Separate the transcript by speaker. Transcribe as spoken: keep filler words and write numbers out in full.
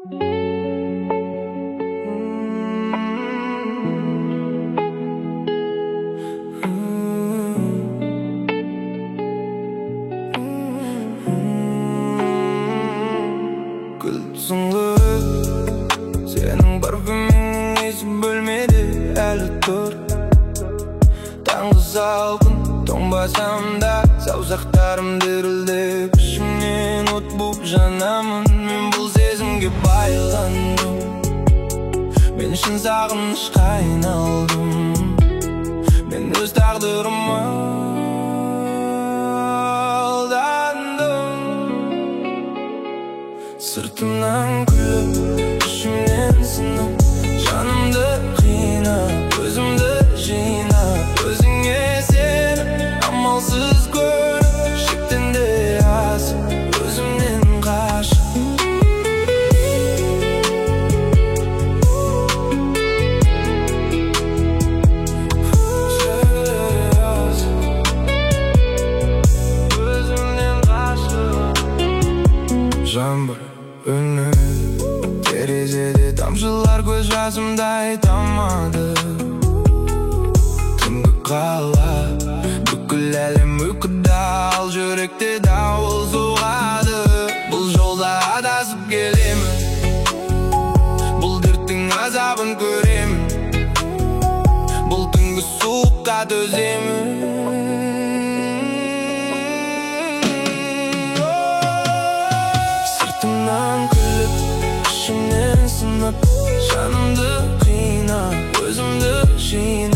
Speaker 1: Senin parfümün esi bölmedi әлі тұр. Таңғы салқын тоңбасам да, саусақтарым дірілдеп ішімнен от буып жанамын. Мен бұл сезімге байландым, мен үшін сағынышқа айналдым. Мен өз тағдырыма алдандым. Сыртымнан күліп, ішімнен сынып, жанымды қинап, өзімді жинап, өзіңе сеніп, амалсыз көріп, шектен де асып, өзімнен қашып. Жаңбыр өнеді, терезеде тамшылар көз жасымдай тамады. Түнгі қала, бүкіл әлем ұйқыда, ал жүректе дауыл соғады. Бұл жолда адасып келемін, бұл дерттің азабын көремін, бұл түнгі суыққа төземін. Күліп, ішімнен сынып, жанымды қинап, өзімді жинап.